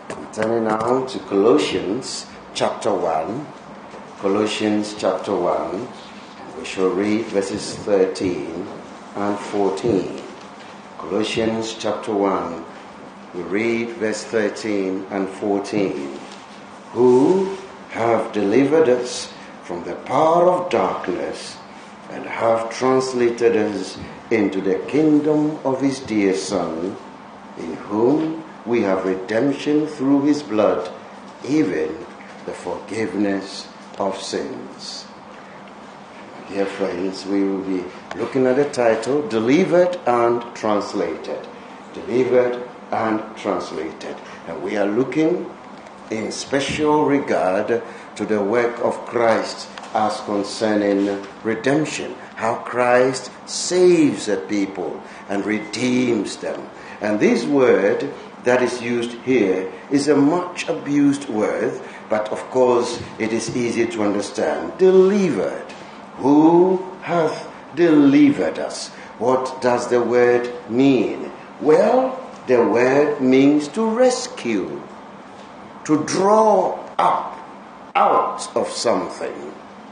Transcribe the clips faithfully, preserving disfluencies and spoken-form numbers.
Turning now to Colossians chapter one. Colossians chapter one. We shall read verses thirteen and fourteen. Colossians chapter one. We read verse thirteen and fourteen. Who have delivered us from the power of darkness and have translated us into the kingdom of his dear Son, in whom we have redemption through his blood, even the forgiveness of sins. Dear friends, we will be looking at the title, Delivered and Translated. Delivered and Translated. And we are looking in special regard to the work of Christ as concerning redemption. How Christ saves the people and redeems them. And this word that is used here is a much abused word, but of course it is easy to understand. Delivered. Who hath delivered us? What does the word mean? Well, the word means to rescue, to draw up out of something.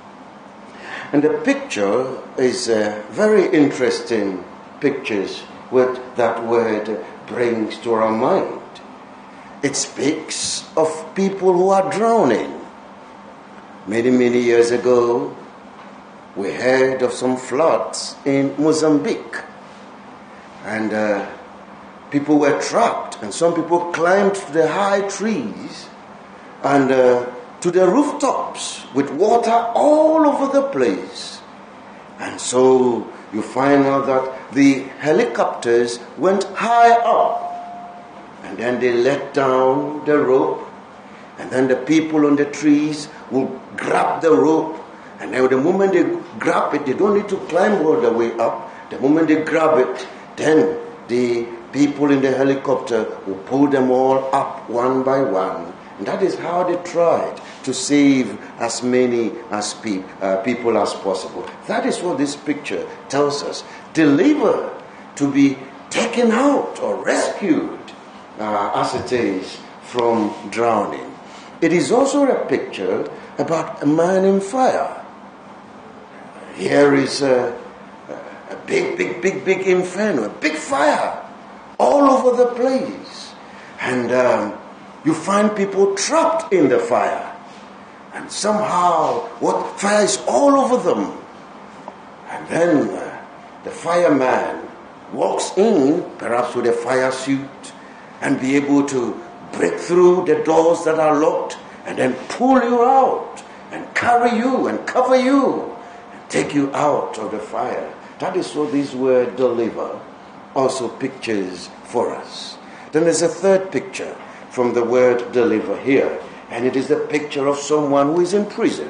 And the picture is a very interesting pictures what that word brings to our mind. It speaks of people who are drowning. Many, many years ago, we heard of some floods in Mozambique. And uh, people were trapped. And some people climbed to the high trees and uh, to the rooftops with water all over the place. And so you find out that the helicopters went high up. And then they let down the rope. And then the people on the trees will grab the rope. And then the moment they grab it, they don't need to climb all the way up. The moment they grab it, then the people in the helicopter will pull them all up one by one. And that is how they tried to save as many as pe- uh, people as possible. That is what this picture tells us. Deliver, to be taken out or rescued, uh, as it is, from drowning. It is also a picture about a man in fire. Here is a, a big, big, big, big inferno, a big fire all over the place. And um, you find people trapped in the fire. And somehow, what fire is all over them. And then uh, the fireman walks in, perhaps with a fire suit, and be able to break through the doors that are locked, and then pull you out, and carry you, and cover you, and take you out of the fire. That is what this word deliver also pictures for us. Then there's a third picture from the word deliver here. And it is the picture of someone who is in prison.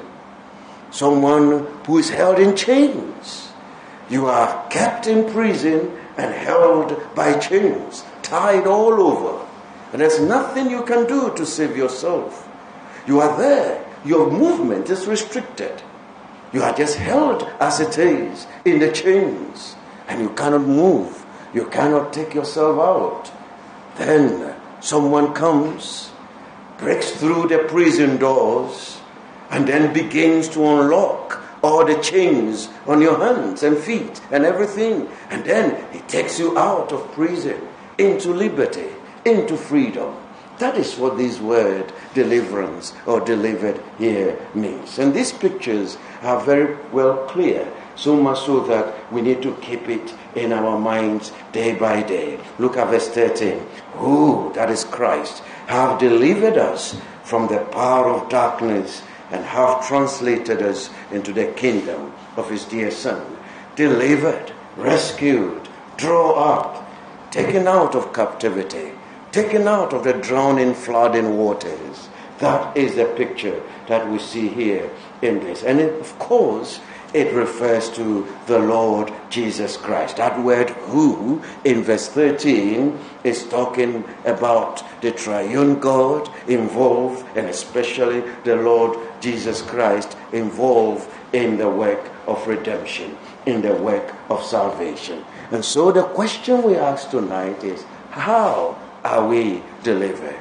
Someone who is held in chains. You are kept in prison and held by chains, tied all over. And there's nothing you can do to save yourself. You are there. Your movement is restricted. You are just held as it is in the chains. And you cannot move. You cannot take yourself out. Then someone comes, breaks through the prison doors, and then begins to unlock all the chains on your hands and feet and everything. And then he takes you out of prison into liberty, into freedom. That is what this word deliverance or delivered here means. And these pictures are very well clear, so much so that we need to keep it in our minds day by day. Look at verse thirteen. Who, that is Christ, have delivered us from the power of darkness and have translated us into the kingdom of his dear Son. Delivered, rescued, draw up, taken out of captivity, taken out of the drowning, flooding waters. That is the picture that we see here in this. And it, of course, it refers to the Lord Jesus Christ. That word who in verse thirteen is talking about the triune God involved, and especially the Lord Jesus Christ involved in the work of redemption, in the work of salvation. And so the question we ask tonight is, how are we delivered?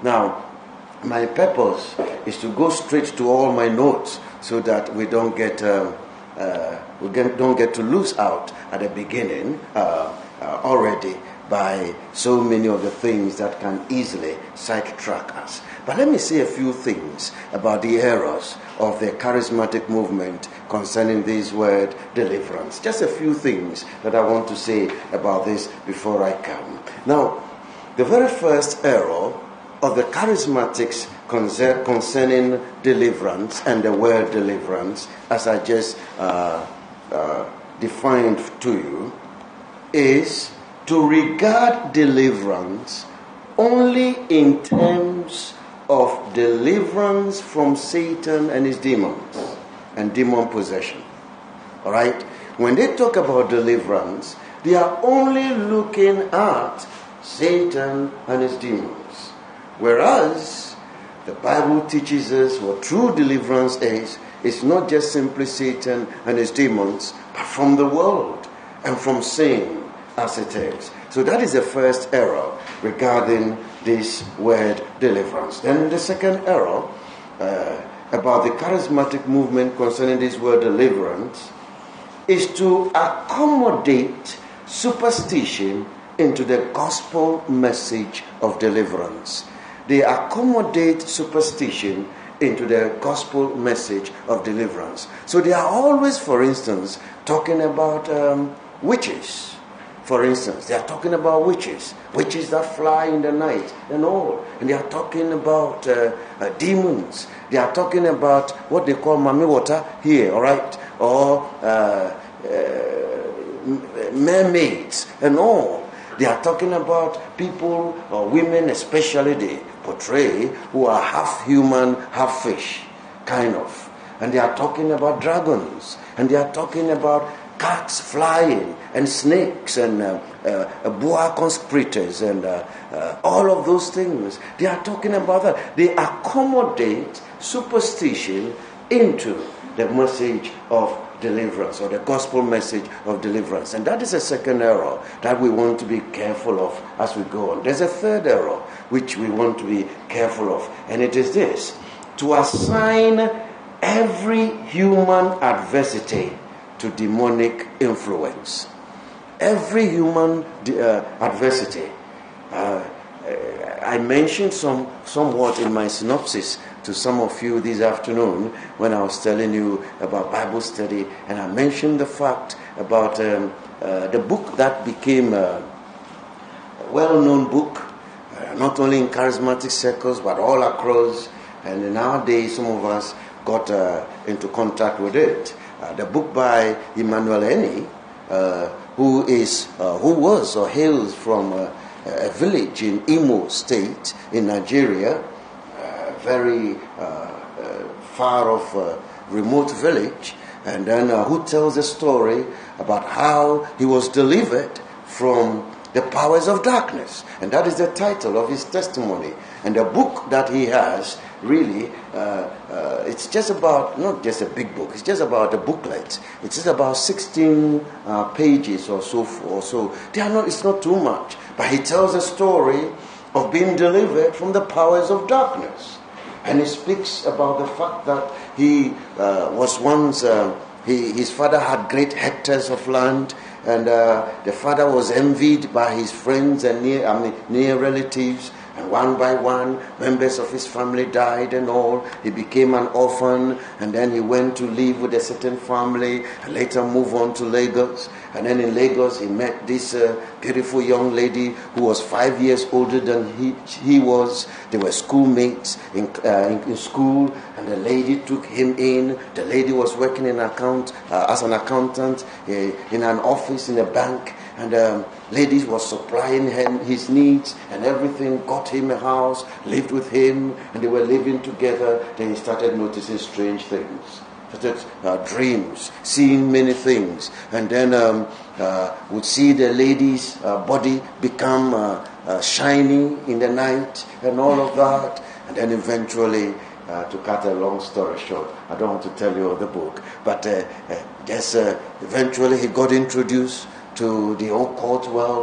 Now, my purpose is to go straight to all my notes so that we don't get um, uh, we get, don't get to lose out at the beginning uh, uh, already by so many of the things that can easily sidetrack us. But let me say a few things about the errors of the charismatic movement concerning this word deliverance. Just a few things that I want to say about this before I come. Now, the very first error of the charismatics concerning deliverance and the word deliverance, as I just uh, uh, defined to you, is to regard deliverance only in terms of deliverance from Satan and his demons and demon possession. All right? When they talk about deliverance, they are only looking at Satan and his demons. Whereas the Bible teaches us what true deliverance is. It's not just simply Satan and his demons, but from the world and from sin as it is. So that is the first error regarding this word deliverance. Then the second error uh, about the charismatic movement concerning this word deliverance is to accommodate superstition into the gospel message of deliverance. They accommodate superstition into the gospel message of deliverance. So they are always, for instance, talking about um, witches. For instance, they are talking about witches, witches that fly in the night and all. And they are talking about uh, uh, demons. They are talking about what they call mami water here, all right? Or uh, uh, mermaids and all. They are talking about people or women, especially they portray, who are half human, half fish, kind of. And they are talking about dragons. And they are talking about cats flying and snakes and uh, uh, boa conspirators and uh, uh, all of those things. They are talking about that. They accommodate superstition into the message of deliverance or the gospel message of deliverance. And that is a second error that we want to be careful of as we go on. There's a third error which we want to be careful of, and it is this: to assign every human adversity to demonic influence. Every human uh, adversity. Uh, I mentioned some somewhat in my synopsis to some of you this afternoon when I was telling you about Bible study, and I mentioned the fact about um, uh, the book that became a well-known book, uh, not only in charismatic circles but all across, and nowadays some of us got uh, into contact with it. Uh, the book by Emmanuel Eni, uh, who is, uh, who was or hails from uh, a village in Imo State in Nigeria, uh, very uh, uh, far off, uh, remote village, and then uh, who tells a story about how he was delivered from the powers of darkness, and that is the title of his testimony. And the book that he has, really, uh, uh, it's just about, not just a big book, it's just about a booklet. It's just about sixteen uh, pages or so, or so. They are not, it's not too much, but he tells a story of being delivered from the powers of darkness. And he speaks about the fact that he uh, was once, uh, he, his father had great hectares of land, and uh, the father was envied by his friends and near, I mean, near relatives. And one by one, members of his family died and all. He became an orphan, and then he went to live with a certain family, and later moved on to Lagos. And then in Lagos, he met this uh, beautiful young lady who was five years older than he, he was. They were schoolmates in, uh, in, in school, and the lady took him in. The lady was working in account uh, as an accountant uh, in an office in a bank. And um, ladies was supplying him his needs and everything, got him a house, lived with him, and they were living together. Then he started noticing strange things, started uh, dreams, seeing many things, and then um, uh, would see the lady's uh, body become uh, uh, shiny in the night and all of that. And then eventually, uh, to cut a long story short, I don't want to tell you of the book, but uh, uh, just uh, eventually he got introduced to the occult world,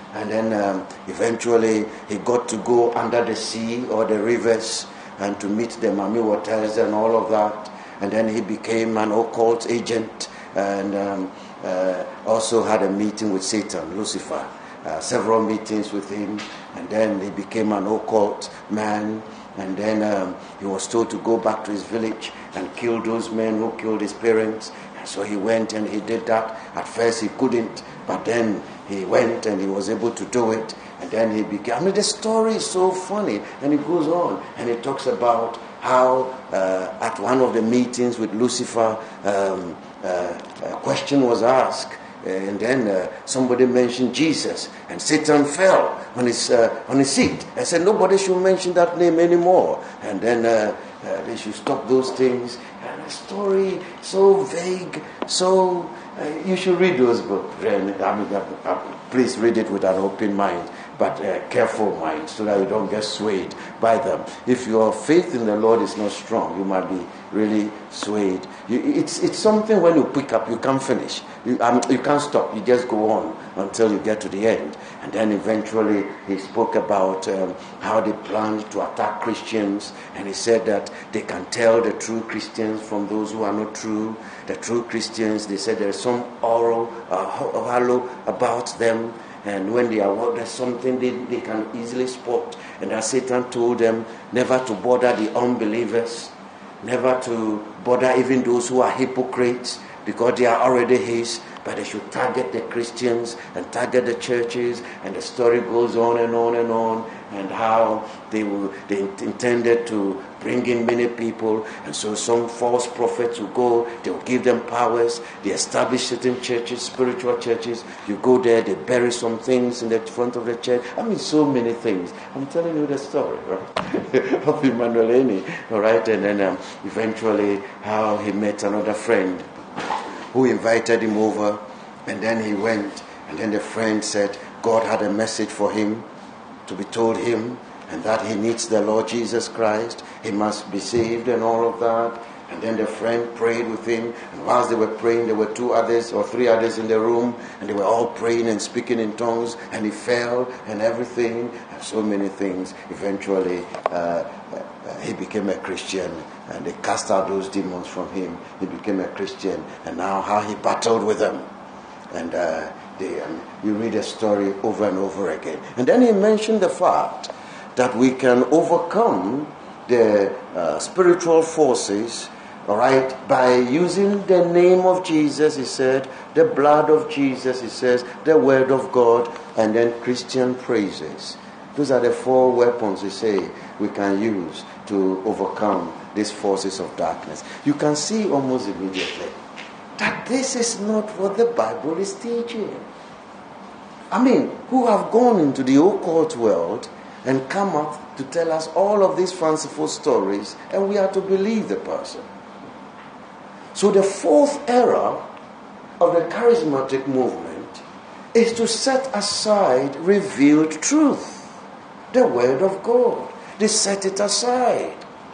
And then um, eventually he got to go under the sea or the rivers and to meet the Mami Waters and all of that. And then he became an occult agent and um, uh, also had a meeting with Satan, Lucifer, uh, several meetings with him. And then he became an occult man. And then um, he was told to go back to his village and kill those men who killed his parents. And so he went and he did that. At first he couldn't, but then he went and he was able to do it. And then he began. I mean, the story is so funny. And it goes on. And it talks about how uh, at one of the meetings with Lucifer, um, uh, a question was asked. And then uh, somebody mentioned Jesus, and Satan fell on his uh, on his seat and said, nobody should mention that name anymore. And then uh, uh, they should stop those things. And the story so vague, so uh, you should read those books. I mean, uh, uh, please read it with an open mind, but a careful mind, so that you don't get swayed by them. If your faith in the Lord is not strong, you might be really swayed. You, it's it's something when you pick up, you can't finish. You, um, you can't stop. You just go on until you get to the end. And then eventually he spoke about um, how they planned to attack Christians. And he said that they can tell the true Christians from those who are not true. The true Christians, they said there's some oral uh, halo about them. And when they are there's something they, they can easily spot. And as Satan told them never to bother the unbelievers, never to bother even those who are hypocrites, because they are already his, but they should target the Christians and target the churches. And the story goes on and on and on, and how they will, they intended to bring in many people. And so some false prophets will go, they will give them powers, they establish certain churches, spiritual churches. You go there, they bury some things in the front of the church. I mean, so many things. I'm telling you the story, right? of Emmanuel Eni, all right? And then um, eventually how he met another friend who invited him over, and then he went, and then the friend said God had a message for him to be told him, and that he needs the Lord Jesus Christ, he must be saved and all of that. And then the friend prayed with him, and whilst they were praying, there were two others or three others in the room, and they were all praying and speaking in tongues, and he fell and everything, and so many things. Eventually uh, uh, he became a Christian, and they cast out those demons from him. He became a Christian, and now how he battled with them. And uh, they, um, you read the story over and over again. And then he mentioned the fact that we can overcome the uh, spiritual forces, all right, by using the name of Jesus, he said, the blood of Jesus, he says, the word of God, and then Christian praises. Those are the four weapons, he say, we can use to overcome these forces of darkness. You can see almost immediately that this is not what the Bible is teaching. I mean, who have gone into the occult world and come up to tell us all of these fanciful stories, and we are to believe the person. So the fourth era of the charismatic movement is to set aside revealed truth, the word of God. They set it aside.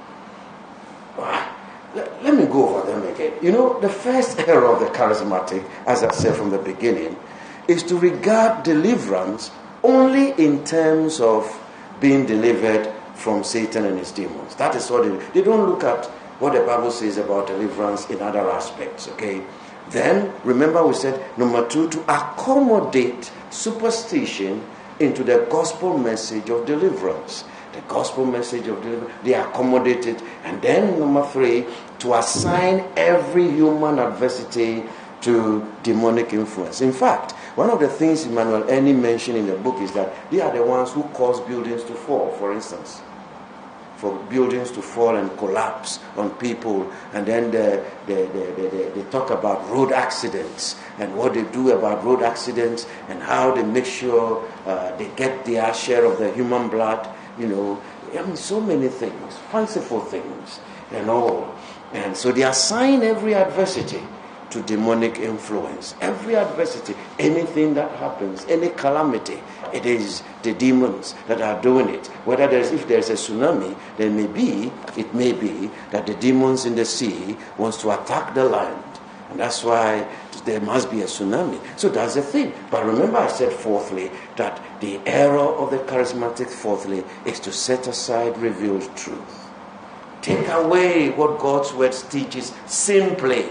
Let, let me go over them again. You know, the first era of the charismatic, as I said from the beginning, is to regard deliverance only in terms of being delivered from Satan and his demons. That is what they, they don't look at what the Bible says about deliverance in other aspects, okay? Then, remember we said, number two, to accommodate superstition into the gospel message of deliverance. The gospel message of deliverance, they accommodate it. And then, number three, to assign every human adversity to demonic influence. In fact, one of the things Emmanuel Eni mentioned in the book is that they are the ones who cause buildings to fall, for instance. For buildings to fall and collapse on people. And then they, they, they, they, they talk about road accidents and what they do about road accidents and how they make sure uh, they get their share of the human blood. You know, I mean, so many things, fanciful things and all. And so they assign every adversity to demonic influence. Every adversity, anything that happens, any calamity, it is the demons that are doing it. Whether there's, if there's a tsunami, there may be, it may be that the demons in the sea wants to attack the land. And that's why there must be a tsunami. So that's the thing. But remember I said fourthly, that the error of the charismatic, fourthly, is to set aside revealed truth. Take away what God's word teaches simply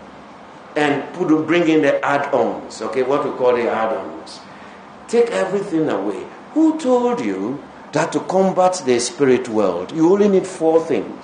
and put, bring in the add-ons, okay, what we call the add-ons. Take everything away. Who told you that to combat the spirit world, you only need four things?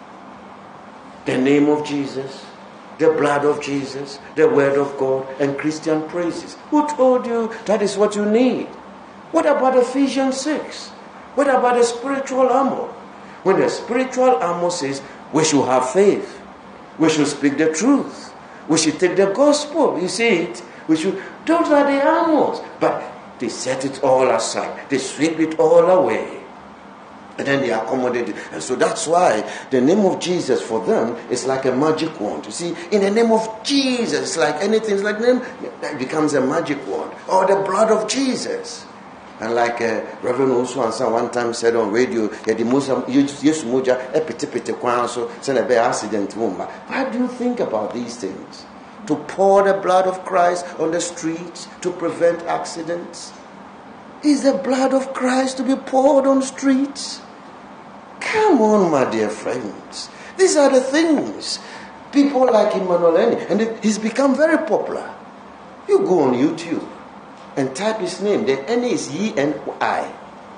The name of Jesus, the blood of Jesus, the word of God, and Christian praises. Who told you that is what you need? What about Ephesians six? What about the spiritual armor? When the spiritual armor says we should have faith, we should speak the truth, we should take the gospel, you see it? We should, those are the armors. But they set it all aside. They sweep it all away. And then they accommodate it. And so that's why the name of Jesus for them is like a magic wand. You see, in the name of Jesus, it's like anything, it's like name, it becomes a magic wand. Or the blood of Jesus. And like uh, Reverend Osuansa one time said on radio, yeah, the Muslim, yes, moja, epitipite kwanso, send a bad accident. What do you think about these things? To pour the blood of Christ on the streets to prevent accidents? Is the blood of Christ to be poured on streets? Come on, my dear friends. These are the things. People like Emmanuel Eni, and it, he's become very popular. You go on YouTube and type his name. The Eni is E N I.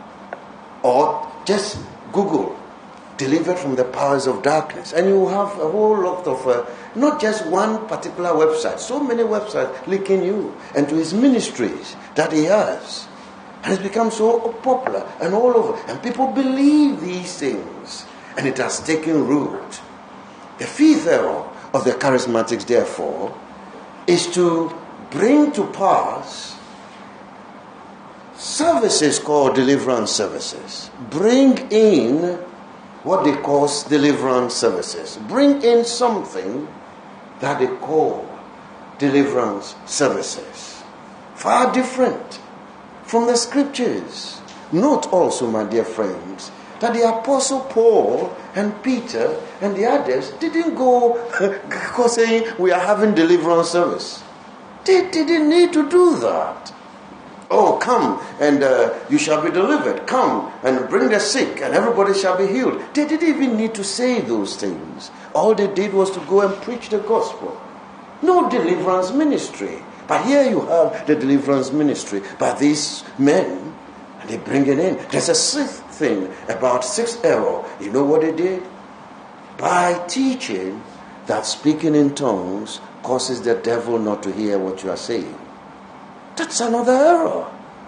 Or just Google, delivered from the powers of darkness. And you have a whole lot of, uh, not just one particular website, so many websites linking you and to his ministries that he has. And it's become so popular and all over. And people believe these things. And it has taken root. The fifth error of the charismatics, therefore, is to bring to pass services called deliverance services. Bring in what they call deliverance services. Bring in something that they call deliverance services. Far different from the scriptures. Note also, my dear friends, that the Apostle Paul and Peter and the others didn't go saying we are having deliverance service. They didn't need to do that. Oh, come and uh, you shall be delivered. Come and bring the sick and everybody shall be healed. They didn't even need to say those things. All they did was to go and preach the gospel. No deliverance ministry. But here you have the deliverance ministry by these men, and they bring it in. There's a sixth thing about sixth error. You know what they did? By teaching that speaking in tongues causes the devil not to hear what you are saying. That's another error.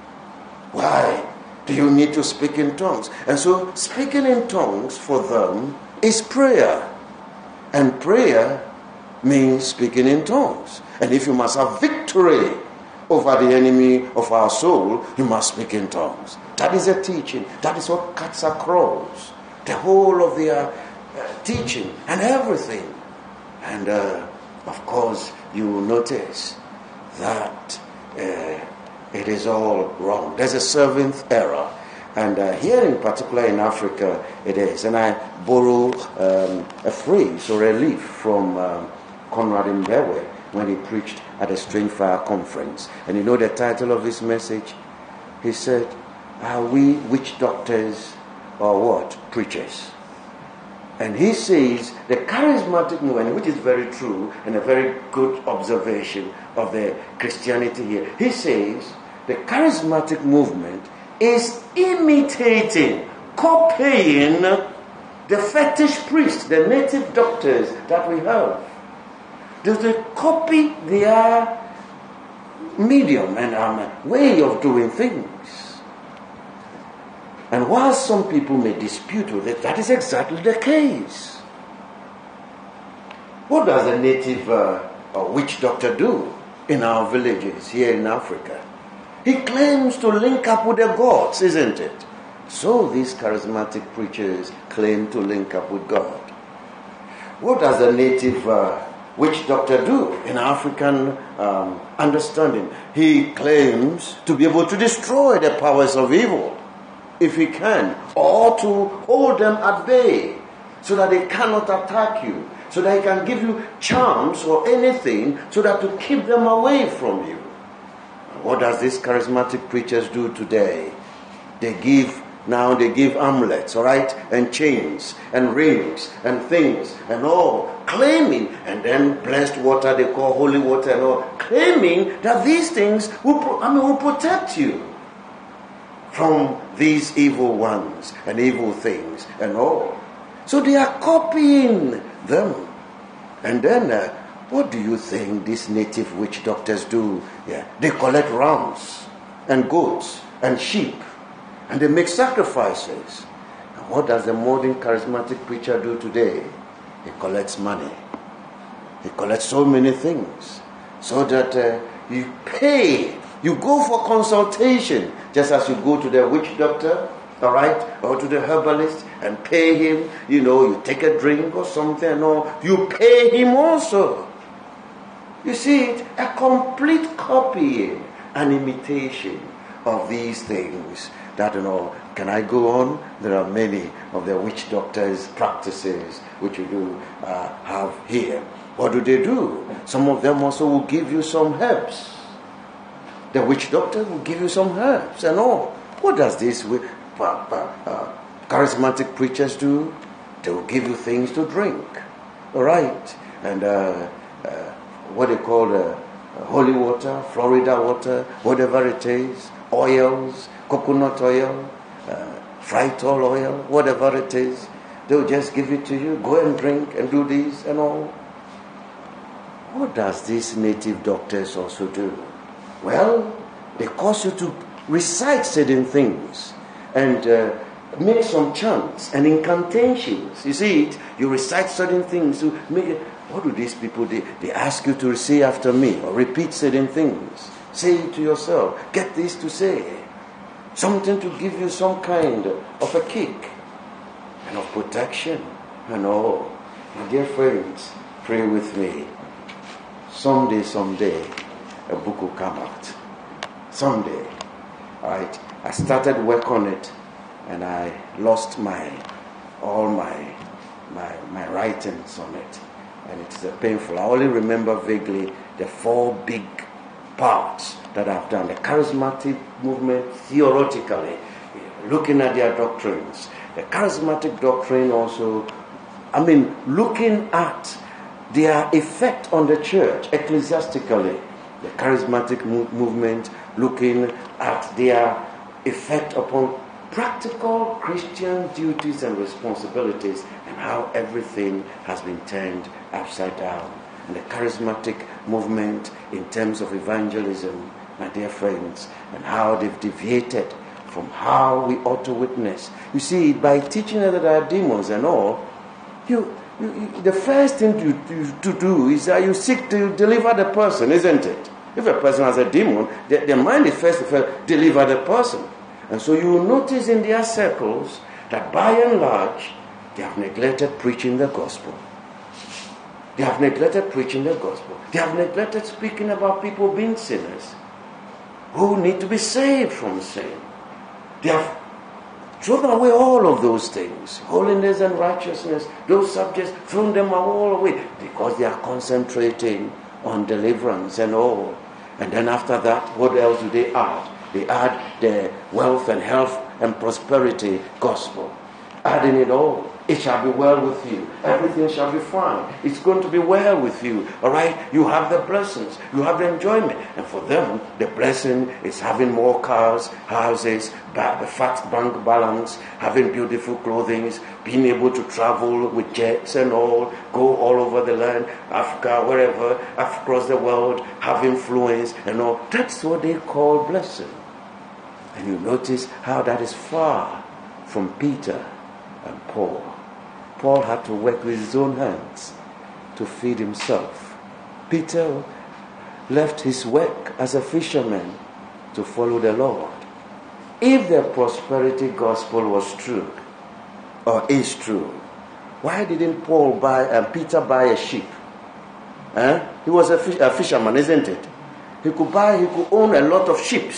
Why do you need to speak in tongues? And so speaking in tongues for them is prayer. And prayer means speaking in tongues. And if you must have victory over the enemy of our soul, you must speak in tongues. That is a teaching. That is what cuts across the whole of their uh, teaching and everything. And uh, of course, you will notice that uh, it is all wrong. There's a seventh error. And uh, here in particular in Africa, it is. And I borrow um, a phrase or a leaf from um, Conrad Mbewe when he preached at a Strange Fire conference. And you know the title of his message? He said, are we witch doctors or what? Preachers. And he says the charismatic movement, which is very true and a very good observation of the Christianity here. He says the charismatic movement is imitating, copying the fetish priests, the native doctors that we have. Do they copy their medium and um, way of doing things? And while some people may dispute with it, that is exactly the case. What does a native uh, or witch doctor do in our villages here in Africa? He claims to link up with the gods, isn't it? So these charismatic preachers claim to link up with God. What does a native uh, witch doctor do in African um, understanding? He claims to be able to destroy the powers of evil, if he can, or to hold them at bay so that they cannot attack you. so that he can give you charms or anything so that to keep them away from you. What does these charismatic preachers do today? They give, now they give amulets, all right, and chains and rings and things and all, claiming, and then blessed water they call holy water and all, claiming that these things will, pro- I mean, will protect you from these evil ones and evil things and all. So they are copying them. And then, uh, what do you think these native witch doctors do? Yeah, they collect rams and goats and sheep, and they make sacrifices. And what does the modern charismatic preacher do today? He collects money. He collects so many things, so that uh, you pay. You go for consultation, just as you go to the witch doctor, all right, or to the herbalist and pay him. You know, you take a drink or something, or you pay him also. You see it, a complete copying and imitation of these things. That, you know, can I go on? There are many of the witch doctors' practices which you do uh, have here. What do they do? Some of them also will give you some herbs. The witch doctor will give you some herbs and all. What does this uh, uh, charismatic preachers do? They will give you things to drink. All right? And uh, uh, what they call uh, holy water, Florida water, whatever it is, oils, coconut oil, uh, fritol oil, whatever it is. They'll just give it to you. Go and drink and do this and all. What does these native doctors also do? Well, they cause you to recite certain things and uh, make some chants and incantations. You see it? You recite certain things to make it. What do these people do? They ask you to say after me or repeat certain things. Say it to yourself. Get this to say. Something to give you some kind of a kick and of protection and all. My dear friends, pray with me. Someday, someday, a book will come out. Someday. Alright. I started work on it and I lost my all my my my writings on it. And it's uh, painful. I only remember vaguely the four big parts that I've done. The charismatic movement theoretically, looking at their doctrines. The charismatic doctrine also, I mean, looking at their effect on the church ecclesiastically. The charismatic mo- movement looking at their effect upon practical Christian duties and responsibilities and how everything has been turned upside down. And the charismatic movement in terms of evangelism, my dear friends, and how they've deviated from how we ought to witness. You see, by teaching that there are demons and all, you, you, you the first thing you, you, to do is that you seek to deliver the person, isn't it? If a person has a demon, the, the mind is first to deliver the person. And so you will notice in their circles that by and large, they have neglected preaching the gospel. They have neglected preaching the gospel. They have neglected speaking about people being sinners who need to be saved from sin. They have thrown away all of those things, holiness and righteousness, those subjects, thrown them all away because they are concentrating on deliverance and all. And then after that, what else do they add? They add the wealth and health and prosperity gospel. Adding it all. It shall be well with you. Everything shall be fine. It's going to be well with you. All right? You have the blessings. You have the enjoyment. And for them, the blessing is having more cars, houses, a fat bank balance, having beautiful clothing, being able to travel with jets and all, go all over the land, Africa, wherever, across the world, have influence and all. That's what they call blessing. And you notice how that is far from Peter and Paul. Paul had to work with his own hands to feed himself. Peter left his work as a fisherman to follow the Lord. If the prosperity gospel was true, or is true, why didn't Paul buy and Peter buy a sheep? Eh? He was a, fish, a fisherman, isn't it? He could buy, he could own a lot of sheep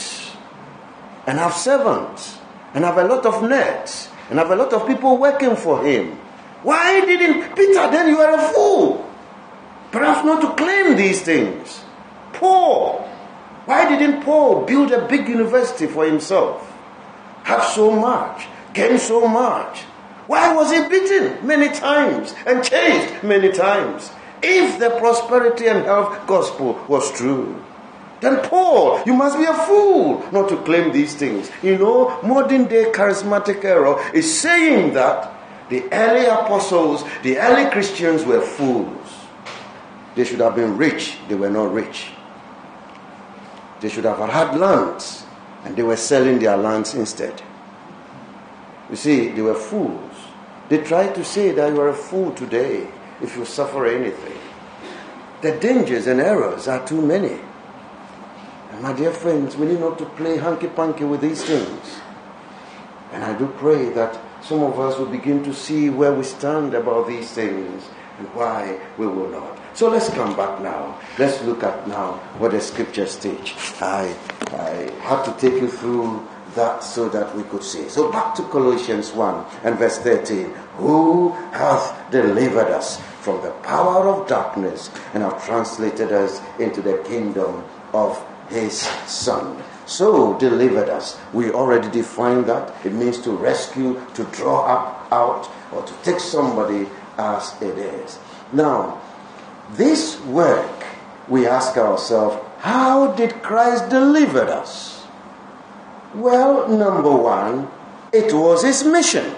and have servants and have a lot of nets and have a lot of people working for him. Why didn't Peter, then you are a fool. Perhaps not to claim these things. Paul. Why didn't Paul build a big university for himself? Have so much, gain so much. Why was he beaten many times and chased many times? If the prosperity and health gospel was true, then Paul, you must be a fool not to claim these things. You know, modern day charismatic era is saying that the early apostles, the early Christians were fools. They should have been rich, they were not rich. They should have had lands, and they were selling their lands instead. You see, they were fools. They tried to say that you are a fool today if you suffer anything. The dangers and errors are too many. And my dear friends, we need not to play hanky-panky with these things. And I do pray that some of us will begin to see where we stand about these things and why we will not. So let's come back now. Let's look at now what the scriptures teach. I, I had to take you through that so that we could see. So back to Colossians one and verse thirteen. Who hath delivered us from the power of darkness and have translated us into the kingdom of his Son. So delivered us. We already defined that. It means to rescue, to draw up out, or to take somebody as it is. Now, this work, we ask ourselves, how did Christ deliver us? Well, number one, it was his mission.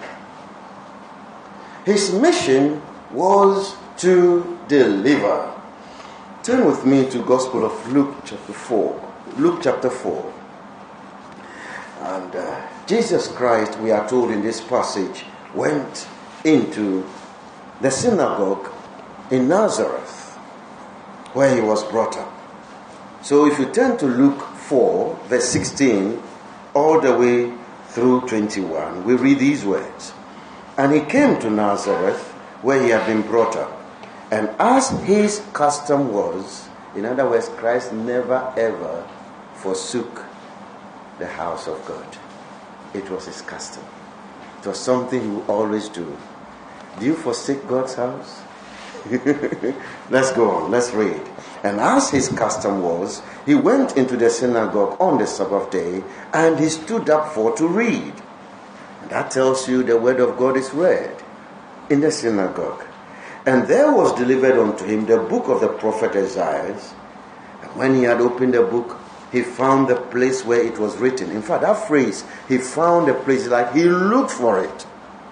His mission was to deliver. Turn with me to Gospel of Luke chapter four. Luke chapter four. And uh, Jesus Christ, we are told in this passage, went into the synagogue in Nazareth, where he was brought up. So if you turn to Luke four, verse sixteen, all the way through twenty-one, we read these words. And he came to Nazareth, where he had been brought up. And as his custom was, in other words, Christ never ever forsook the house of God. It was his custom. It was something he would always do. Do you forsake God's house? Let's go on, let's read. And as his custom was, he went into the synagogue on the Sabbath day, and he stood up for to read. And that tells you the word of God is read in the synagogue. And there was delivered unto him the book of the prophet Isaiah. And when he had opened the book, he found the place where it was written. In fact, that phrase, he found the place, like he looked for it.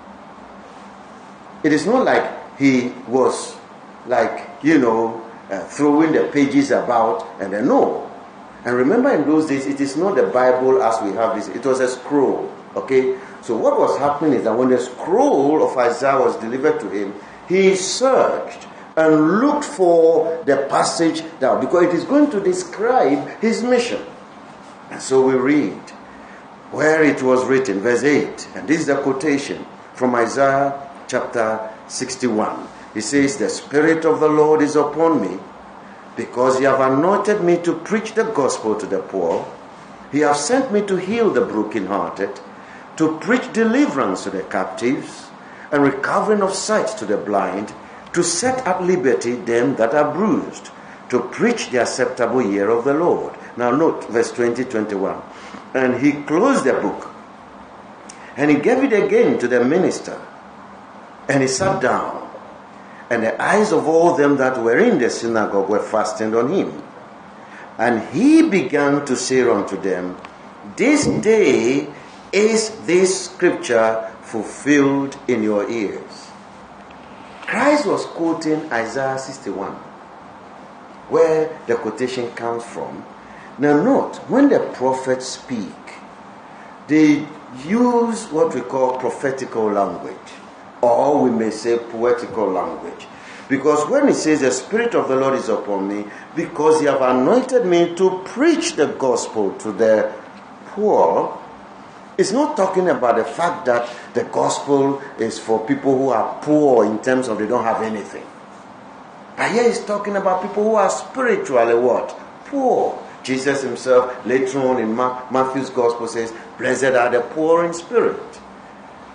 It is not like he was like, you know, uh, throwing the pages about and then no. And remember, in those days, it is not the Bible as we have this. It was a scroll, okay? So what was happening is that when the scroll of Isaiah was delivered to him, he searched and looked for the passage down, because it is going to describe his mission. And so we read where it was written, verse eight, and this is the quotation from Isaiah chapter sixty-one. He says, the Spirit of the Lord is upon me, because he have anointed me to preach the gospel to the poor. He have sent me to heal the brokenhearted, to preach deliverance to the captives, and recovering of sight to the blind, to set at liberty them that are bruised, to preach the acceptable year of the Lord. Now note verse twenty, twenty-one. And he closed the book, and he gave it again to the minister, and he sat down. And the eyes of all them that were in the synagogue were fastened on him. And he began to say unto them, this day is this scripture fulfilled in your ears. Christ was quoting Isaiah sixty-one, where the quotation comes from. Now note, when the prophets speak, they use what we call prophetical language, or we may say poetical language. Because when he says, the Spirit of the Lord is upon me, because he have anointed me to preach the gospel to the poor, it's not talking about the fact that the gospel is for people who are poor in terms of they don't have anything. But here he's talking about people who are spiritually what? Poor. Jesus himself, later on in Matthew's gospel, says, blessed are the poor in spirit.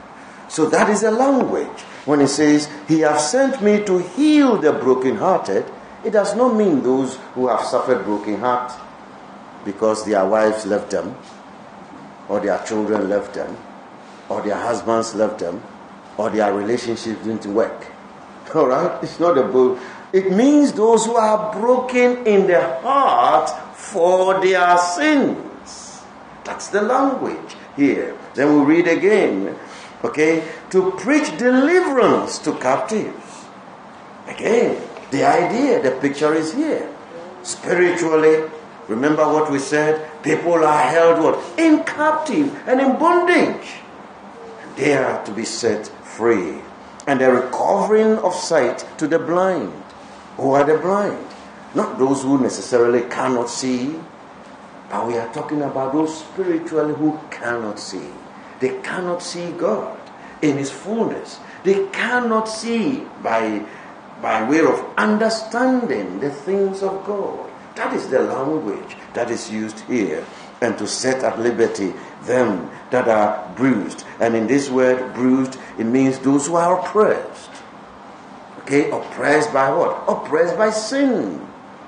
So that is the language. When he says, he has sent me to heal the brokenhearted, it does not mean those who have suffered broken heart because their wives left them, or their children left them, or their husbands left them, or their relationship didn't work. All right? It's not a book. It means those who are broken in the heart for their sins. That's the language here. Then we read again. Okay? To preach deliverance to captives. Again, the idea, the picture is here. Spiritually, remember what we said? People are held what? In captive and in bondage. They are to be set free. And the recovering of sight to the blind. Who are the blind? Not those who necessarily cannot see, but we are talking about those spiritually who cannot see. They cannot see God in His fullness. They cannot see by, by way of understanding the things of God. That is the language that is used here. And to set at liberty them that are bruised. And in this word, bruised, it means those who are oppressed. Okay, oppressed by what? Oppressed by sin.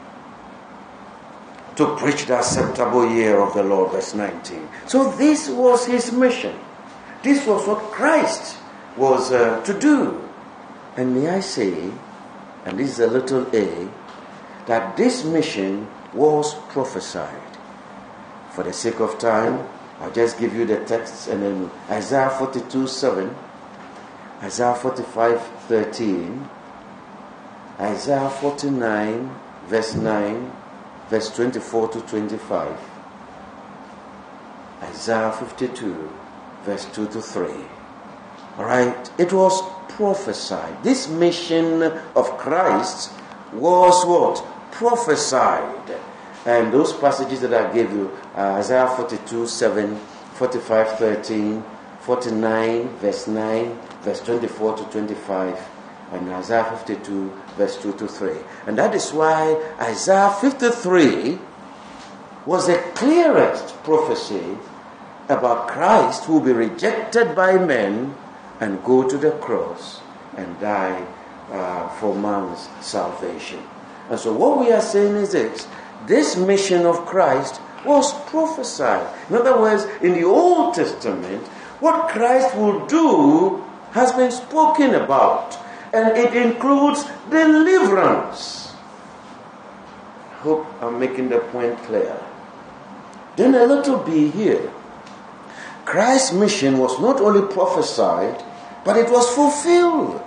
To preach the acceptable year of the Lord, verse nineteen. So this was his mission. This was what Christ was uh, to do. And may I say, and this is a little a, that this mission was prophesied. For the sake of time, I'll just give you the texts, and then Isaiah forty-two seven, Isaiah forty-five thirteen, Isaiah forty-nine verse nine, verse twenty-four to twenty-five, Isaiah fifty-two verse two to three. Alright, it was prophesied. This mission of Christ was what? Prophesied. And those passages that I gave you, uh, Isaiah forty-two seven, forty-five thirteen, forty-nine verse nine, verse twenty-four to twenty-five, and Isaiah fifty-two verse two to three. And that is why Isaiah fifty-three was the clearest prophecy about Christ who will be rejected by men and go to the cross and die uh, for man's salvation. And so what we are saying is this: this mission of Christ was prophesied. In other words, in the Old Testament, what Christ will do has been spoken about. And it includes deliverance. I hope I'm making the point clear. Then a little b here. Christ's mission was not only prophesied, but it was fulfilled.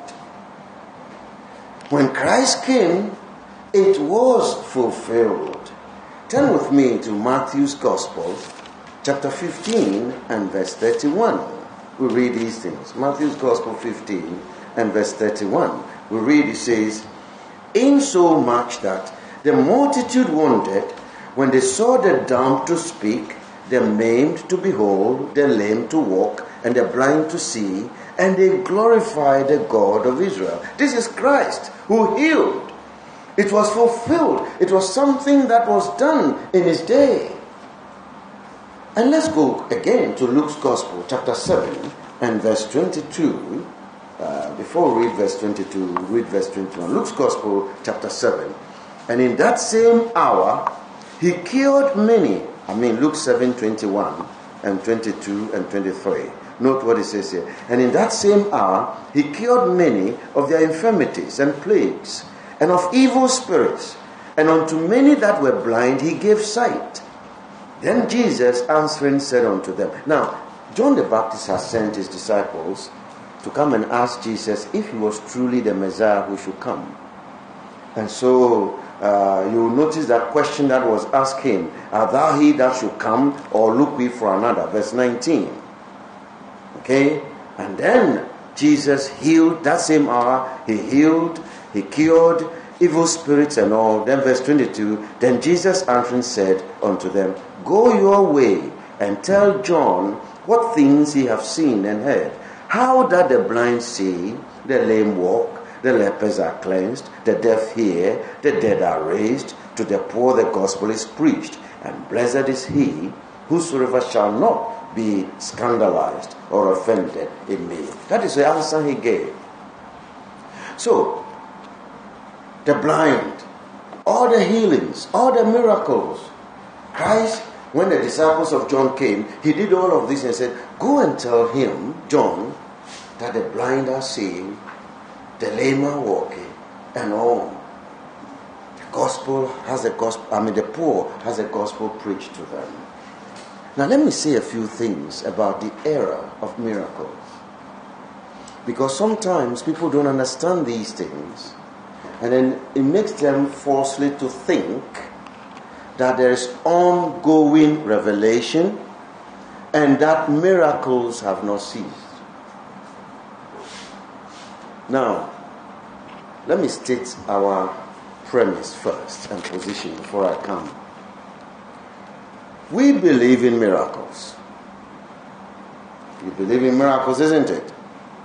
When Christ came, it was fulfilled. Turn with me to Matthew's Gospel, chapter fifteen and verse thirty-one. We read these things. Matthew's Gospel fifteen and verse thirty-one. We read, it says, insomuch that the multitude wondered when they saw the dumb to speak, the maimed to behold, the lame to walk, and the blind to see, and they glorified the God of Israel. This is Christ who healed. It was fulfilled. It was something that was done in his day. And let's go again to Luke's Gospel, chapter seven and verse twenty-two. Uh, before we read verse twenty-two, read verse twenty-one. Luke's Gospel, chapter seven. And in that same hour, he cured many. I mean, Luke seven, twenty-one and twenty-two and twenty-three. Note what it says here. And in that same hour, he cured many of their infirmities and plagues, and of evil spirits, and unto many that were blind he gave sight. Then Jesus answering said unto them. Now, John the Baptist has sent his disciples to come and ask Jesus if he was truly the Messiah who should come. And so uh, you will notice that question that was asked him, art thou he that should come, or look we for another? Verse nineteen. Okay? And then Jesus healed that same hour. He healed, he cured evil spirits and all. Then verse twenty-two, then Jesus answering said unto them, go your way and tell John what things ye have seen and heard, how that the blind see, the lame walk, the lepers are cleansed, the deaf hear, the dead are raised, to the poor the gospel is preached, and blessed is he whosoever shall not be scandalized or offended in me. That is the answer he gave. So, the blind, all the healings, all the miracles. Christ, when the disciples of John came, he did all of this and said, go and tell him, John, that the blind are seeing, the lame are walking, and all. The gospel has a gospel, I mean the poor has a gospel preached to them. Now let me say a few things about the era of miracles. Because sometimes people don't understand these things, and then it makes them falsely to think that there is ongoing revelation and that miracles have not ceased. Now, let me state our premise first and position before I come. We believe in miracles. You believe in miracles, isn't it?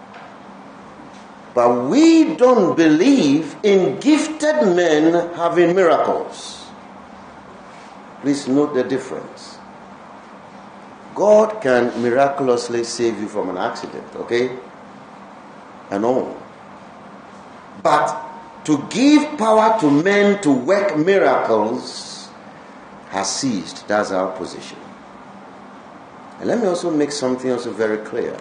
But we don't believe in gifted men having miracles. Please note the difference. God can miraculously save you from an accident, okay? And all. But to give power to men to work miracles has ceased. That's our position. And let me also make something also very clear.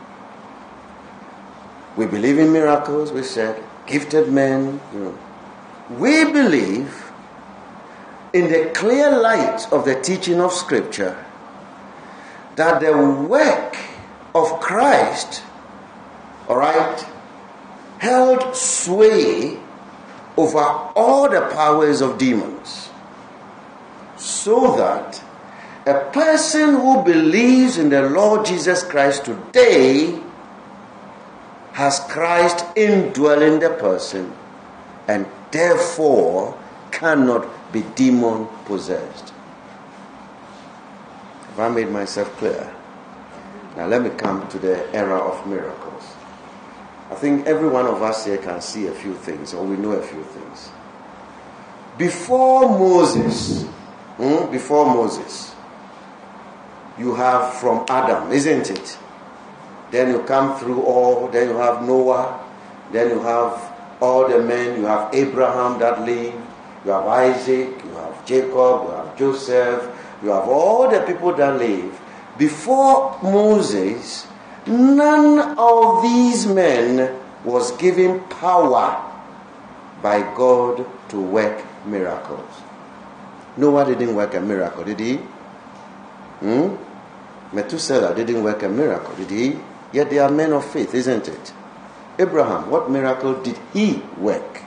We believe in miracles, we said, gifted men, you know. We believe in the clear light of the teaching of Scripture that the work of Christ, all right, held sway over all the powers of demons, so that a person who believes in the Lord Jesus Christ today has Christ indwelling the person and therefore cannot be demon possessed. Have I made myself clear? Now let me come to the era of miracles. I think every one of us here can see a few things, or we know a few things. Before Moses, hmm, before Moses, you have from Adam, isn't it? Then you come through all, then you have Noah, then you have all the men, you have Abraham that lived, you have Isaac, you have Jacob, you have Joseph, you have all the people that lived. Before Moses, none of these men was given power by God to work miracles. Noah didn't work a miracle, did he? Hmm? Methuselah didn't work a miracle, did he? Yet they are men of faith, isn't it? Abraham, what miracle did he work?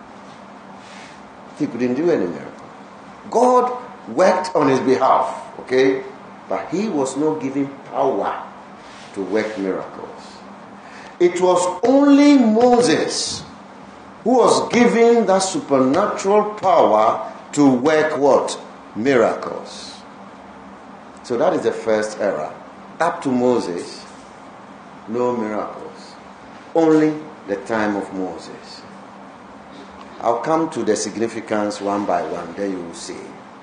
He couldn't do any miracle. God worked on his behalf, okay? But he was not given power to work miracles. It was only Moses who was given that supernatural power to work what? Miracles. So that is the first era. Up to Moses, no miracles. Only the time of Moses. I'll come to the significance one by one, then you will see.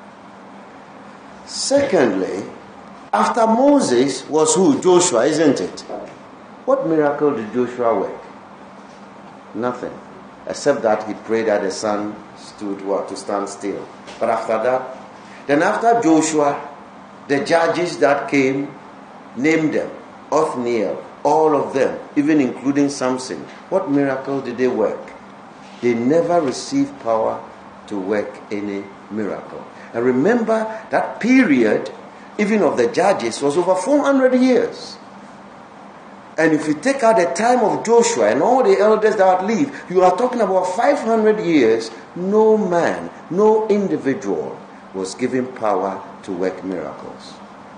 Secondly, after Moses was who? Joshua, isn't it? What miracle did Joshua work? Nothing. Except that he prayed that the sun stood what? To stand still. But after that, then after Joshua, the judges that came, named them, Othniel, all of them, even including Samson. What miracle did they work? They never received power to work any miracle. And remember, that period, even of the judges, was over four hundred years. And if you take out the time of Joshua and all the elders that lived, you are talking about five hundred years. No man, no individual was given power to work miracles.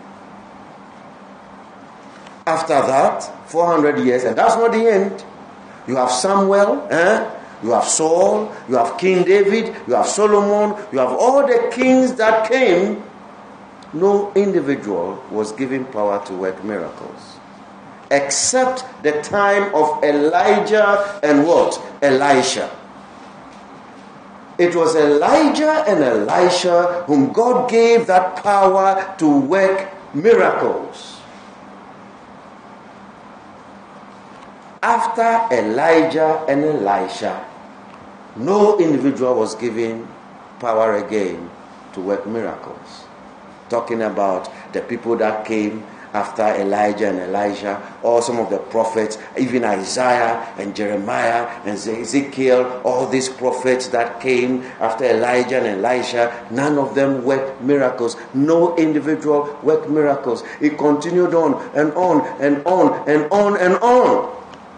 After that, four hundred years, and that's not the end. You have Samuel, eh? You have Saul, you have King David, you have Solomon, you have all the kings that came. No individual was given power to work miracles. Except the time of Elijah and what? Elisha. It was Elijah and Elisha whom God gave that power to work miracles. after Elijah and Elisha, no individual was given power again to work miracles. Talking about the people that came after Elijah and Elisha, or some of the prophets, even Isaiah and Jeremiah and Ezekiel, all these prophets that came after Elijah and Elisha, none of them worked miracles. No individual worked miracles. It continued on and on and on and on and on.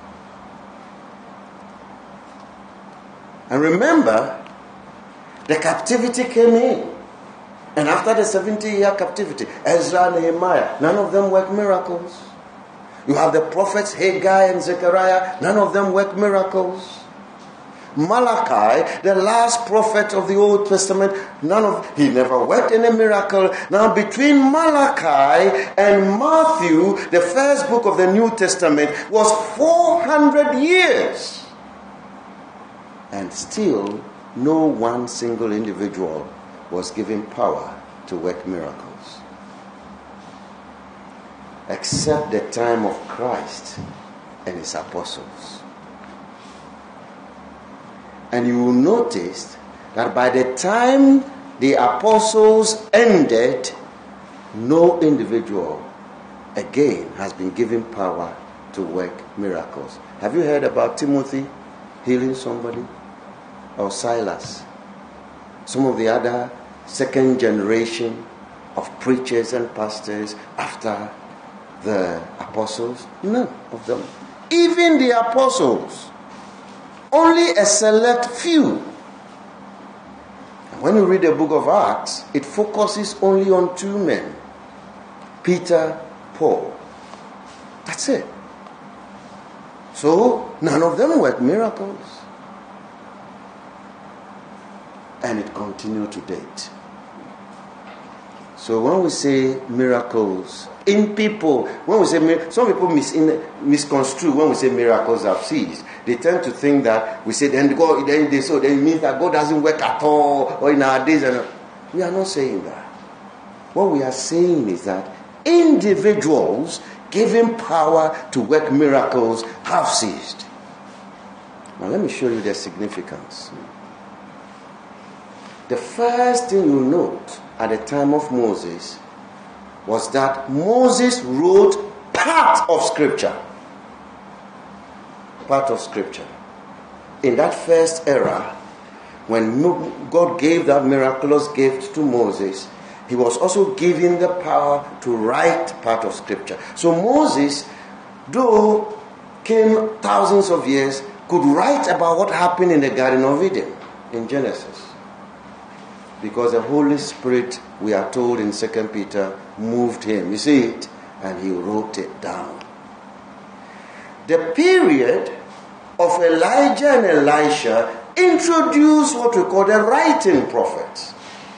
And remember, the captivity came in. And after the seventy-year captivity, Ezra and Nehemiah, none of them worked miracles. You have the prophets Haggai and Zechariah, none of them worked miracles. Malachi, the last prophet of the Old Testament, none of he never worked any miracle. Now between Malachi and Matthew, the first book of the New Testament, was four hundred years. And still, no one single individual was given power to work miracles, except the time of Christ and his apostles. And you will notice that by the time the apostles ended, no individual again has been given power to work miracles. Have you heard about Timothy healing somebody? Or Silas? Some of the other second generation of preachers and pastors after the apostles? None of them. Even the apostles, only a select few. And when you read the book of Acts, it focuses only on two men, Peter, Paul. That's it. So none of them worked miracles. And it continued to date. So when we say miracles in people, when we say some people mis, in, misconstrue when we say miracles have ceased. They tend to think that we say then God, then they so then it means that God doesn't work at all, or in our days. And we are not saying that. What we are saying is that individuals given power to work miracles have ceased. Now let me show you their significance. The first thing you note at the time of Moses was that Moses wrote part of Scripture. Part of Scripture. In that first era, when God gave that miraculous gift to Moses, he was also given the power to write part of Scripture. So Moses, though came thousands of years, could write about what happened in the Garden of Eden in Genesis. Because the Holy Spirit, we are told in Second Peter, moved him. You see it? And he wrote it down. The period of Elijah and Elisha introduced what we call the writing prophets.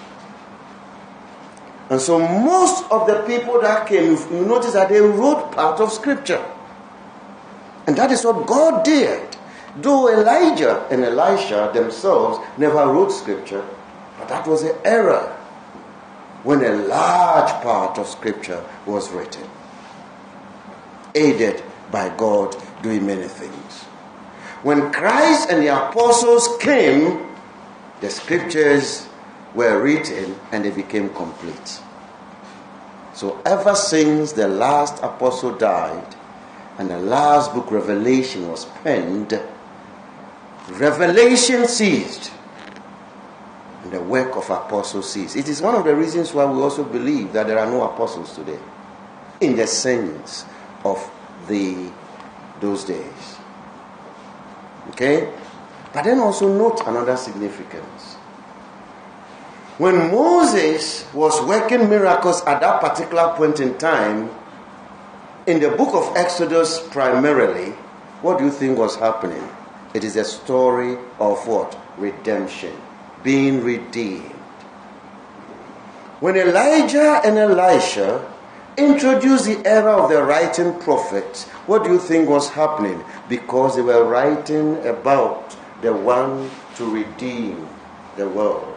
And so most of the people that came, you notice that they wrote part of Scripture. And that is what God did. Though Elijah and Elisha themselves never wrote Scripture, but that was an error when a large part of Scripture was written, aided by God doing many things. When Christ and the apostles came, the Scriptures were written and they became complete. So ever since the last apostle died and the last book, Revelation, was penned, revelation ceased. And the work of apostles ceased. It is one of the reasons why we also believe that there are no apostles today, in the sense of the those days. Okay? But then also note another significance. When Moses was working miracles at that particular point in time, in the book of Exodus primarily, what do you think was happening? It is a story of what? Redemption. Being redeemed. When Elijah and Elisha introduced the era of the writing prophets, what do you think was happening? Because they were writing about the one to redeem the world.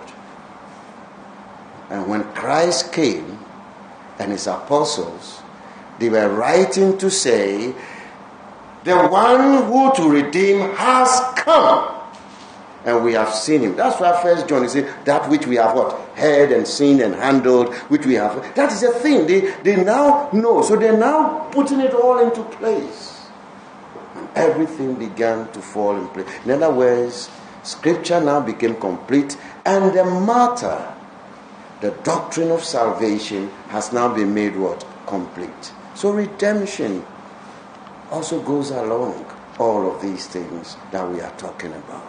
And when Christ came and his apostles, they were writing to say The one who to redeem has come. And we have seen him. That's why First John is saying, that which we have what? Heard and seen and handled, which we have. That is the thing. They, they now know. So they're now putting it all into place. And everything began to fall in place. In other words, Scripture now became complete. And the matter, the doctrine of salvation, has now been made what? Complete. So redemption also goes along all of these things that we are talking about.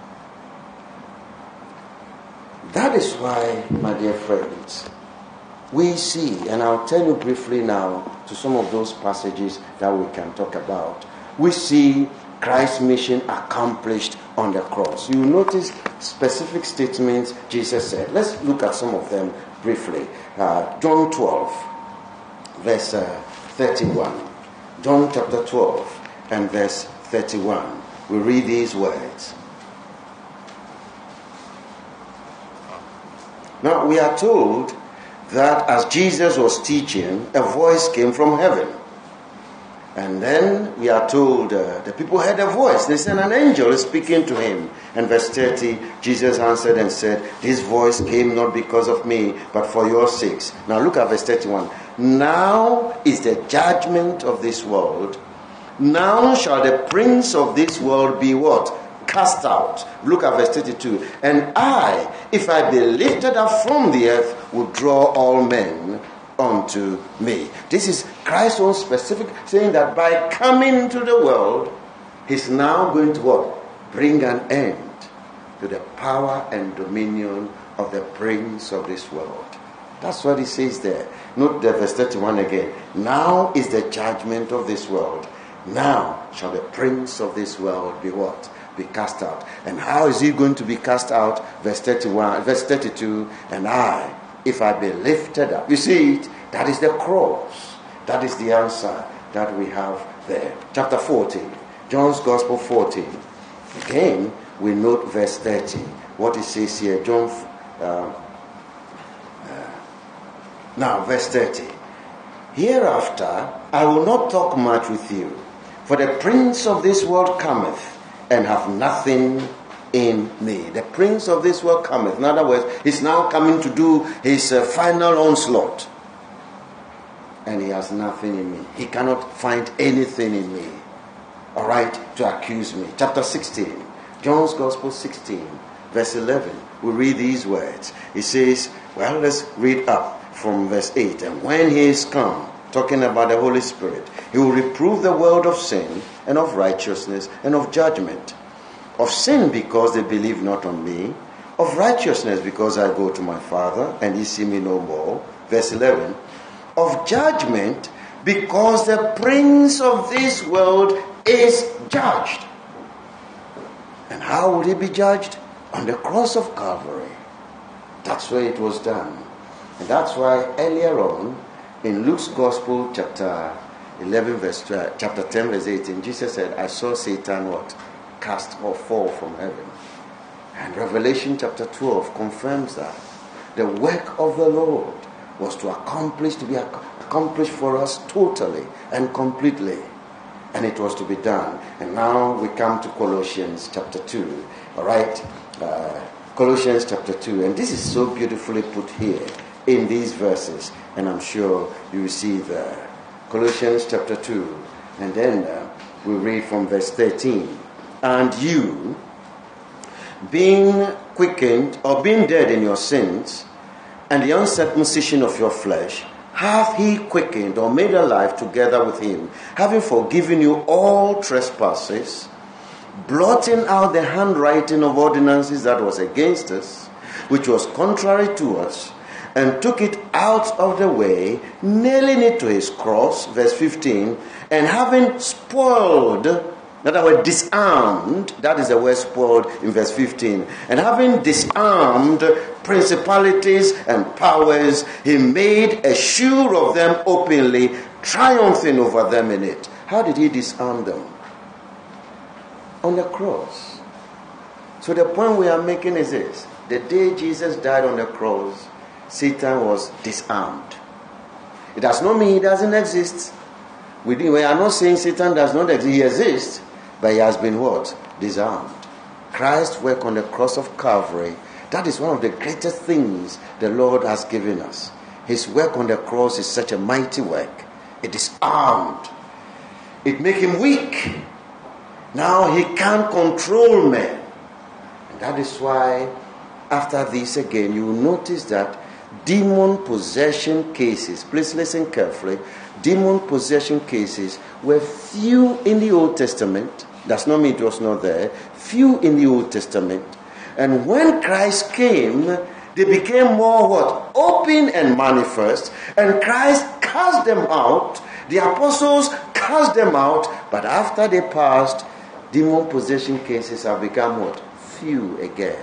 That is why, my dear friends, we see, and I'll tell you briefly now to some of those passages that we can talk about. We see Christ's mission accomplished on the cross. You notice specific statements Jesus said. Let's look at some of them briefly. Uh, John twelve, verse uh, thirty-one. John chapter twelve and verse thirty-one. We read these words. Now, we are told that as Jesus was teaching, a voice came from heaven. And then we are told uh, the people heard a voice. They said, an angel is speaking to him. And verse thirty, Jesus answered and said, this voice came not because of me, but for your sakes. Now look at verse thirty-one. Now is the judgment of this world. Now shall the prince of this world be what? Cast out. Look at verse thirty-two. And I, if I be lifted up from the earth, will draw all men unto me. This is Christ's own specific, saying that by coming to the world, he's now going to what? Bring an end to the power and dominion of the prince of this world. That's what he says there. Note the verse thirty-one again. Now is the judgment of this world. Now shall the prince of this world be what? Be cast out. And how is he going to be cast out? Verse thirty-one, verse thirty-two. And I, if I be lifted up. You see it? That is the cross. That is the answer that we have there. Chapter fourteen. John's Gospel fourteen. Again, we note verse thirty. What it says here. John. Uh, uh, now, verse thirty. Hereafter, I will not talk much with you, for the prince of this world cometh, and have nothing in me. The prince of this world cometh. In other words, he's now coming to do his uh, final onslaught. And he has nothing in me. He cannot find anything in me. All right, to accuse me. Chapter sixteen. John's Gospel sixteen, verse eleven. We read these words. He says, well, let's read up from verse eight. And when he is come, talking about the Holy Spirit, he will reprove the world of sin and of righteousness and of judgment. Of sin, because they believe not on me. Of righteousness, because I go to my Father and ye see me no more. Verse eleven. Of judgment, because the prince of this world is judged. And how would he be judged? On the cross of Calvary. That's where it was done. And that's why earlier on, in Luke's Gospel, chapter eleven, verse twelve, chapter ten, verse eighteen, Jesus said, I saw Satan what? Cast or fall from heaven. And Revelation chapter twelve confirms that. The work of the Lord was to accomplish, to be accomplished for us totally and completely. And it was to be done. And now we come to Colossians chapter two. All right? Uh, Colossians chapter two. And this is so beautifully put here in these verses. And I'm sure you will see there. Colossians chapter two. And then uh, we read from verse thirteen. And you, being quickened, or being dead in your sins, and the uncircumcision of your flesh, hath he quickened or made alive together with him, having forgiven you all trespasses, blotting out the handwriting of ordinances that was against us, which was contrary to us, and took it out of the way, nailing it to his cross, verse fifteen, and having spoiled, in other words, disarmed, that is the word spoiled in verse fifteen, and having disarmed principalities and powers, he made a shoe of them openly, triumphing over them in it. How did he disarm them? On the cross. So the point we are making is this. The day Jesus died on the cross, Satan was disarmed. It does not mean he doesn't exist, We, we are not saying Satan does not exist. He exists, but he has been what? Disarmed. Christ's work on the cross of Calvary, that is one of the greatest things the Lord has given us. His work on the cross is such a mighty work. It disarmed. It makes him weak. Now he can't control men. And that is why, after this again, you will notice that demon possession cases, please listen carefully, demon possession cases were few in the Old Testament. Does not mean it was not there. Few in the Old Testament. And when Christ came, they became more what? Open and manifest. And Christ cast them out. The apostles cast them out. But after they passed, demon possession cases have become what? Few again.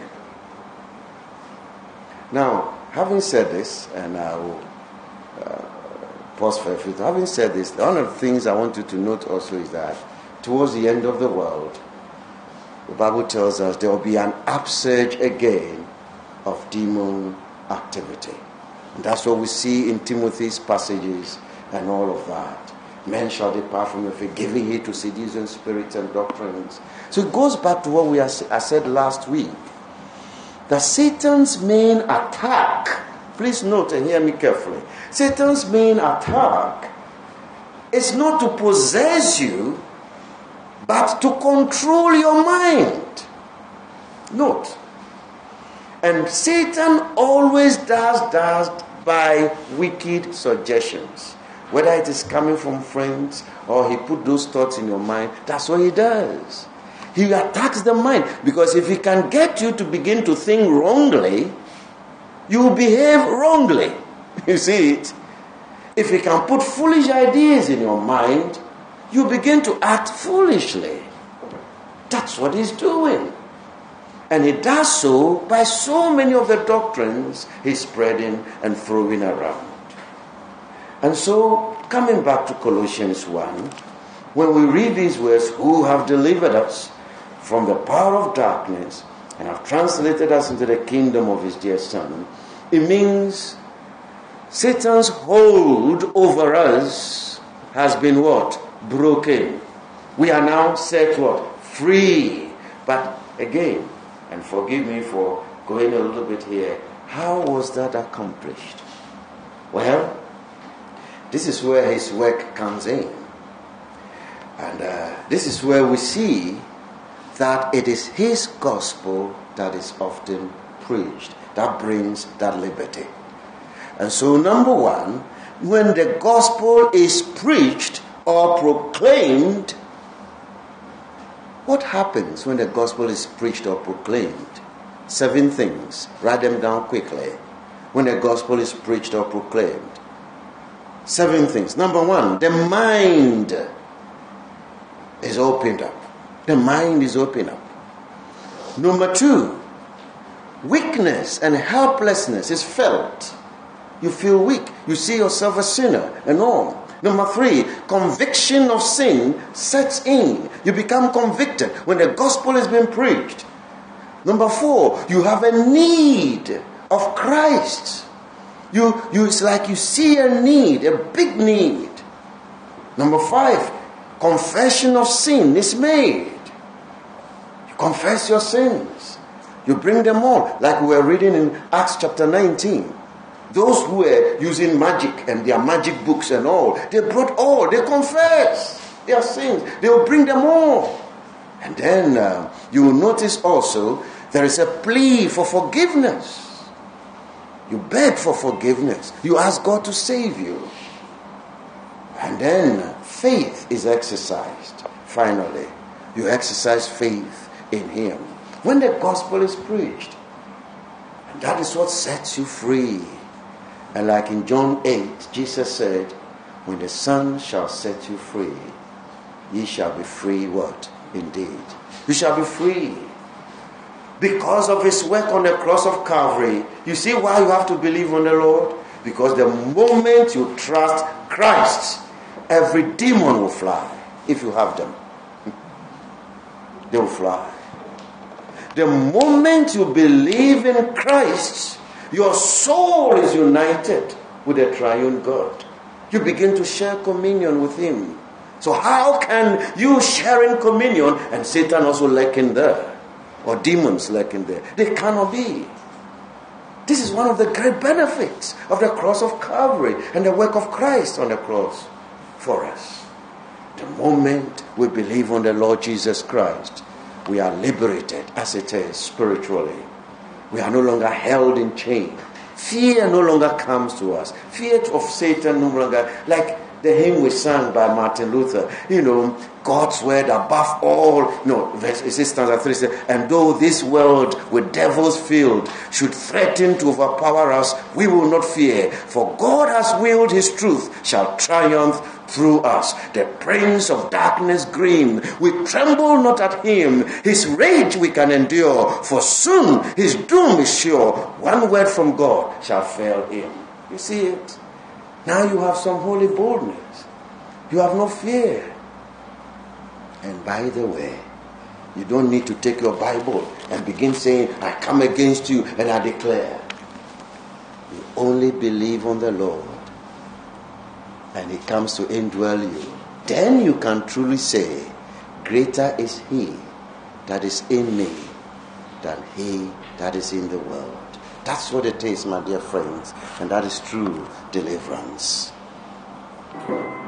Now, having said this, and I will uh, pause for a few. Having said this, one of the things I want you to note also is that towards the end of the world, the Bible tells us there will be an upsurge again of demon activity. And that's what we see in Timothy's passages and all of that. Men shall depart from the faith, giving heed to seducing spirits and doctrines. So it goes back to what we I said last week. That Satan's main attack, please note and hear me carefully. Satan's main attack is not to possess you, but to control your mind. Note. And Satan always does that by wicked suggestions. Whether it is coming from friends or he put those thoughts in your mind, that's what he does. He attacks the mind. Because if he can get you to begin to think wrongly, you will behave wrongly. You see it? If he can put foolish ideas in your mind, you begin to act foolishly. That's what he's doing. And he does so by so many of the doctrines he's spreading and throwing around. And so, coming back to Colossians one, when we read these words, who have delivered us from the power of darkness and have translated us into the kingdom of his dear Son, it means Satan's hold over us has been what? Broken. We are now set what? Free. But again, and forgive me for going a little bit here, how was that accomplished? Well, this is where his work comes in. And uh, this is where we see that it is his gospel that is often preached. That brings that liberty. And so, number one, when the gospel is preached or proclaimed, what happens when the gospel is preached or proclaimed? Seven things. Write them down quickly. When the gospel is preached or proclaimed. Seven things. Number one, the mind is opened up. The mind is opened up. Number two, weakness and helplessness is felt. You feel weak. You see yourself a sinner and all. Number three, conviction of sin sets in. You become convicted when the gospel has been preached. Number four, you have a need of Christ. You, you, it's like you see a need, a big need. Number five, confession of sin is made. You confess your sins. You bring them all. Like we were reading in Acts chapter nineteen. Those who were using magic and their magic books and all, they brought all. They confess their sins. They will bring them all. And then uh, you will notice also there is a plea for forgiveness. You beg for forgiveness. You ask God to save you. And then faith is exercised. Finally, you exercise faith in him. When the gospel is preached, and that is what sets you free. And like in John eight, Jesus said, when the Son shall set you free, ye shall be free what? Indeed. You shall be free. Because of his work on the cross of Calvary. You see why you have to believe on the Lord? Because the moment you trust Christ, every demon will fly. If you have them. They will fly. The moment you believe in Christ, your soul is united with the triune God. You begin to share communion with him. So how can you share in communion and Satan also lurking there? Or demons lurking there? They cannot be. This is one of the great benefits of the cross of Calvary and the work of Christ on the cross for us. The moment we believe on the Lord Jesus Christ, we are liberated as it is spiritually. We are no longer held in chain. Fear no longer comes to us. Fear of Satan no longer, like the hymn we sang by Martin Luther, you know, God's word above all. No, verse stanza three says, and though this world with devils filled should threaten to overpower us, we will not fear, for God has willed his truth shall triumph through us. The prince of darkness grim, we tremble not at him. His rage we can endure, for soon his doom is sure. One word from God shall fail him. You see it? Now you have some holy boldness. You have no fear. And by the way, you don't need to take your Bible and begin saying, I come against you and I declare. You only believe on the Lord and he comes to indwell you. Then you can truly say, greater is he that is in me than he that is in the world. That's what it is, my dear friends, and that is true deliverance.